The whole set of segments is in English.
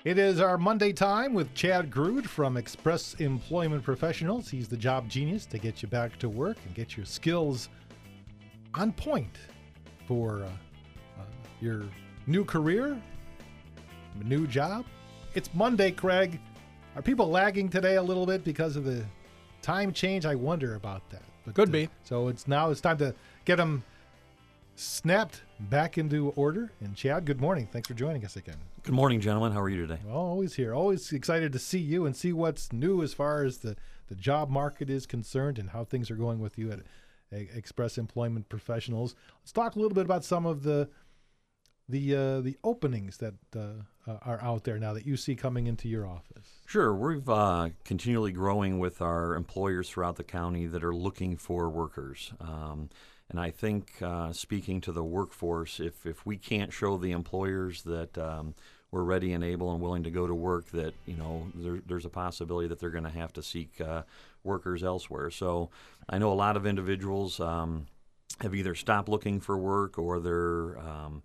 It is our Monday time with Chad Grood from Express Employment Professionals. He's the job genius to get you back to work and get your skills on point for your new career, new job. It's Monday, Craig. Are people lagging today a little bit because of the time change? I wonder about that. But, Could be. So it's time to get them snapped back into order. And Chad, good morning. Thanks for joining us again. Good morning, gentlemen. How are you today? Well, always here. Always excited to see you and see what's new as far as the job market is concerned and how things are going with you at Express Employment Professionals. Let's talk a little bit about some of the openings that are out there now that you see coming into your office. Sure. We've continually growing with our employers throughout the county that are looking for workers. And I think speaking to the workforce, if we can't show the employers that we're ready and able and willing to go to work, that there's a possibility that they're going to have to seek workers elsewhere. So I know a lot of individuals have either stopped looking for work or they're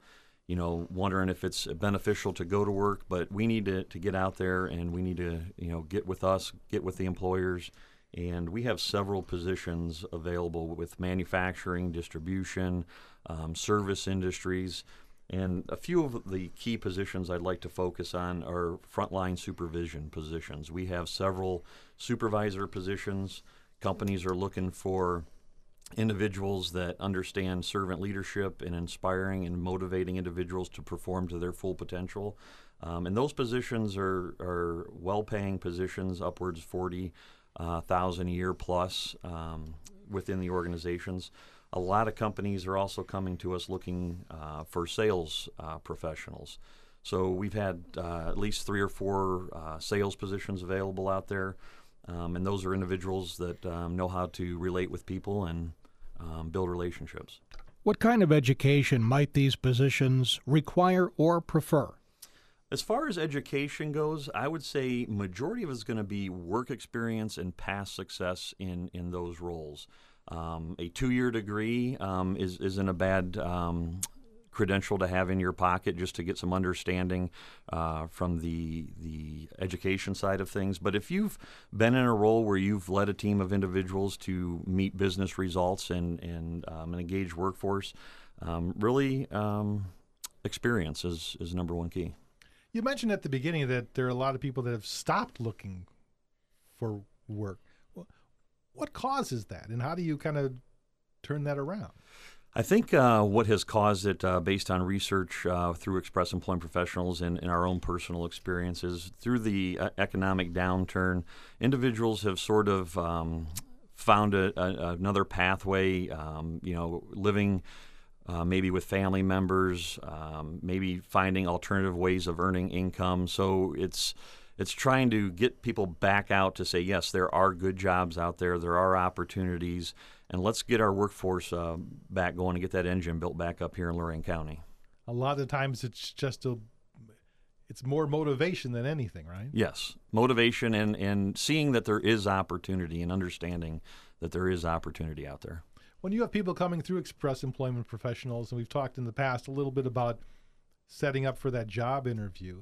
wondering if it's beneficial to go to work. But we need to get out there and we need to get with us, get with the employers. And we have several positions available with manufacturing, distribution, service industries. And a few of the key positions I'd like to focus on are frontline supervision positions. We have several supervisor positions. Companies are looking for individuals that understand servant leadership and inspiring and motivating individuals to perform to their full potential. And those positions are well-paying positions, upwards 40,000 a year plus within the organizations. A lot of companies are also coming to us looking for sales professionals. So we've had at least 3 or 4 sales positions available out there, and those are individuals that know how to relate with people and build relationships. What kind of education might these positions require or prefer? As far as education goes, I would say majority of it is going to be work experience and past success in those roles. A 2-year degree isn't a bad credential to have in your pocket just to get some understanding from the education side of things. But if you've been in a role where you've led a team of individuals to meet business results and an engaged workforce, really experience is number one key. You mentioned at the beginning that there are a lot of people that have stopped looking for work. What causes that, and how do you kind of turn that around? I think what has caused it, based on research through Express Employment Professionals and our own personal experiences, through the economic downturn, individuals have sort of found another pathway, living maybe with family members, maybe finding alternative ways of earning income. So it's trying to get people back out to say, yes, there are good jobs out there, there are opportunities, and let's get our workforce back going and get that engine built back up here in Lorain County. A lot of times it's just it's more motivation than anything, right? Yes, motivation and seeing that there is opportunity and understanding that there is opportunity out there. When you have people coming through Express Employment Professionals, and we've talked in the past a little bit about setting up for that job interview,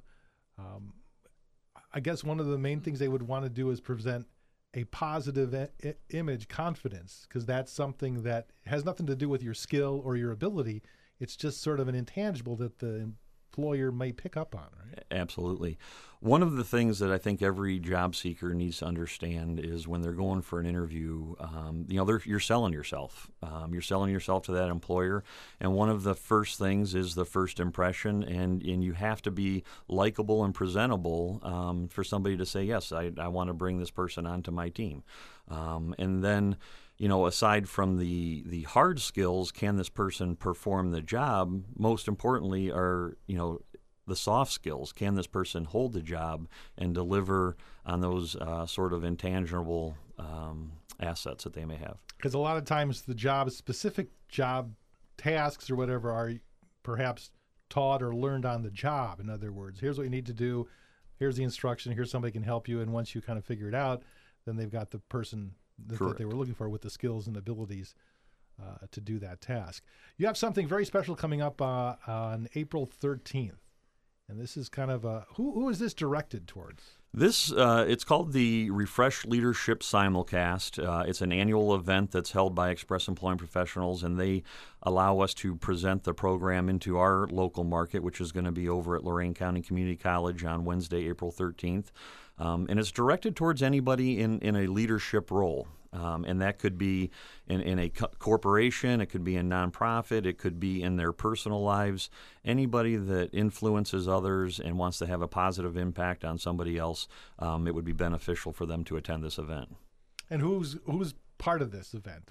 I guess one of the main things they would want to do is present a positive image, confidence, because that's something that has nothing to do with your skill or your ability. It's just sort of an intangible that the employer may pick up on, right? Absolutely. One of the things that I think every job seeker needs to understand is when they're going for an interview, you're selling yourself. You're selling yourself to that employer, and one of the first things is the first impression, and you have to be likable and presentable for somebody to say, yes, I want to bring this person onto my team. And then, aside from the hard skills, can this person perform the job? Most importantly are, the soft skills. Can this person hold the job and deliver on those sort of intangible assets that they may have? Because a lot of times the specific job tasks or whatever are perhaps taught or learned on the job. In other words, here's what you need to do. Here's the instruction. Here's somebody can help you. And once you kind of figure it out, then they've got the person that they were looking for with the skills and abilities to do that task. You have something very special coming up on April 13th. And this is kind of a who is this directed towards? This it's called the Refresh Leadership Simulcast. It's an annual event that's held by Express Employment Professionals, and they allow us to present the program into our local market, which is going to be over at Lorain County Community College on Wednesday, April 13th. And it's directed towards anybody in a leadership role. And that could be in a corporation, it could be a nonprofit, it could be in their personal lives. Anybody that influences others and wants to have a positive impact on somebody else, it would be beneficial for them to attend this event. And who's part of this event?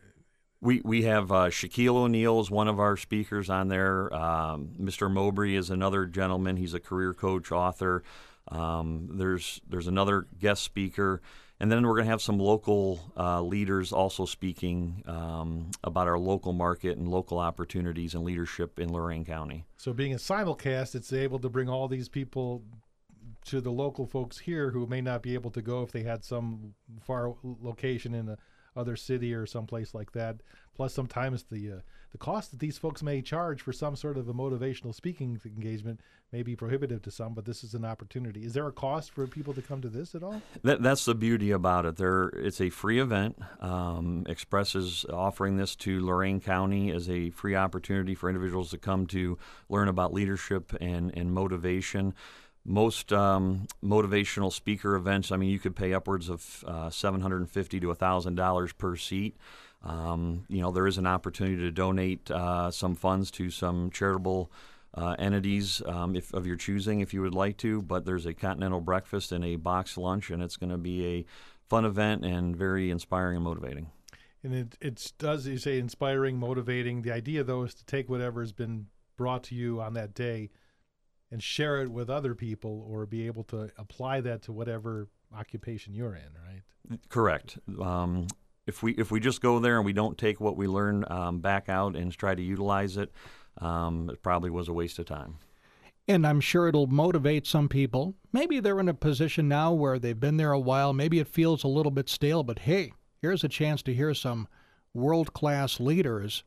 We have Shaquille O'Neal is one of our speakers on there. Mr. Mowbray is another gentleman. He's a career coach, author. There's another guest speaker. And then we're going to have some local leaders also speaking about our local market and local opportunities and leadership in Lorain County. So being a simulcast, it's able to bring all these people to the local folks here who may not be able to go if they had some far location in a other city or someplace like that. Plus, sometimes the cost that these folks may charge for some sort of a motivational speaking engagement may be prohibitive to some, but this is an opportunity. Is there a cost for people to come to this at all? That's the beauty about it. It's a free event. Express is offering this to Lorain County as a free opportunity for individuals to come to learn about leadership and motivation. Most motivational speaker events, I mean, you could pay upwards of $750 to $1,000 per seat. There is an opportunity to donate some funds to some charitable entities of your choosing if you would like to, but there's a continental breakfast and a box lunch, and it's going to be a fun event and very inspiring and motivating. And it does, you say, inspiring, motivating. The idea, though, is to take whatever has been brought to you on that day and share it with other people, or be able to apply that to whatever occupation you're in, right? Correct. If we just go there and we don't take what we learn back out and try to utilize it, it probably was a waste of time. And I'm sure it'll motivate some people. Maybe they're in a position now where they've been there a while. Maybe it feels a little bit stale, but hey, here's a chance to hear some world-class leaders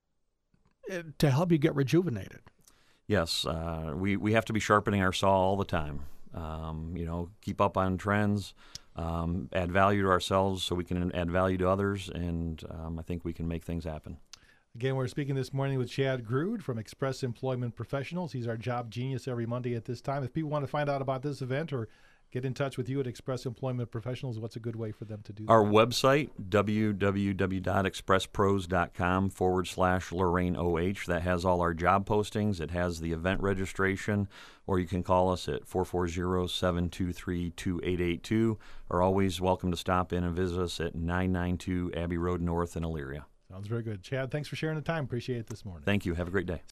to help you get rejuvenated. Yes, we have to be sharpening our saw all the time. Keep up on trends, add value to ourselves so we can add value to others, and I think we can make things happen. Again, we're speaking this morning with Chad Grood from Express Employment Professionals. He's our job genius every Monday at this time. If people want to find out about this event or get in touch with you at Express Employment Professionals, what's a good way for them to do that? Our website, www.expresspros.com/LorraineOH. That has all our job postings. It has the event registration, or you can call us at 440-723-2882. Are always welcome to stop in and visit us at 992 Abbey Road North in Elyria. Sounds very good. Chad, thanks for sharing the time. Appreciate it this morning. Thank you. Have a great day.